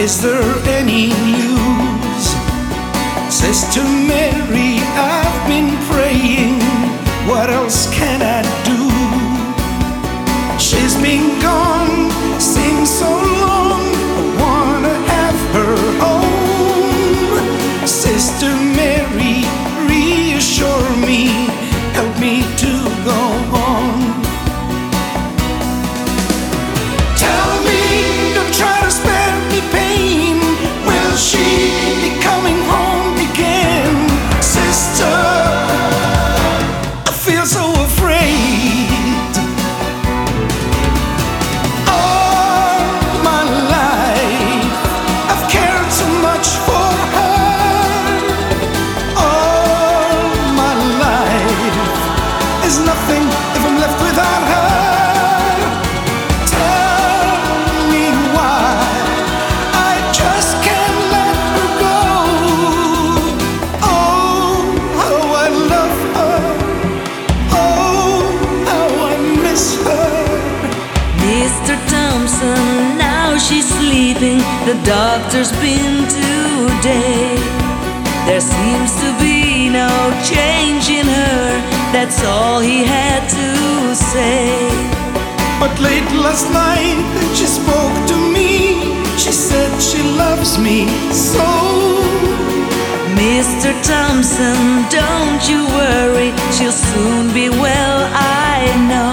Is there any news? Sister Mary, I've been praying. What else can I do? She's been gone since so long. I wanna have her home. Sister Mary, reassure me, help me to go on. Tell me, don't try to spare me pain. Will she be coming home again? Sister, I feel so afraid. All my life I've cared so much for her. All my life is nothing if I'm left without her. Now she's sleeping, the doctor's been today. There seems to be no change in her, that's all he had to say. But late last night she spoke to me. She said she loves me so. Mr. Thompson, don't you worry, she'll soon be well, I know.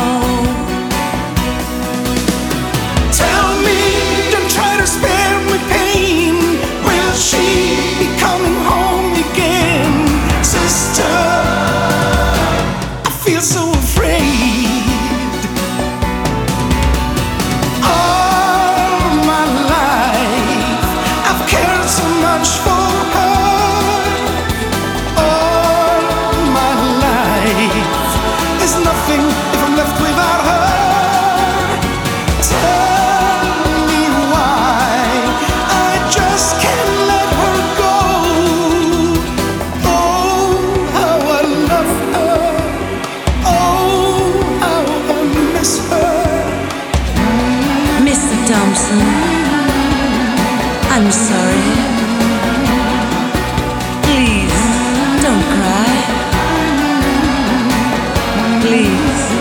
Spare me pain. Will she be coming home again? Sister, I feel so afraid. All my life I've cared so much for her. All my life is nothing if I'm left without her. Thompson, I'm sorry. Please, don't cry. Please.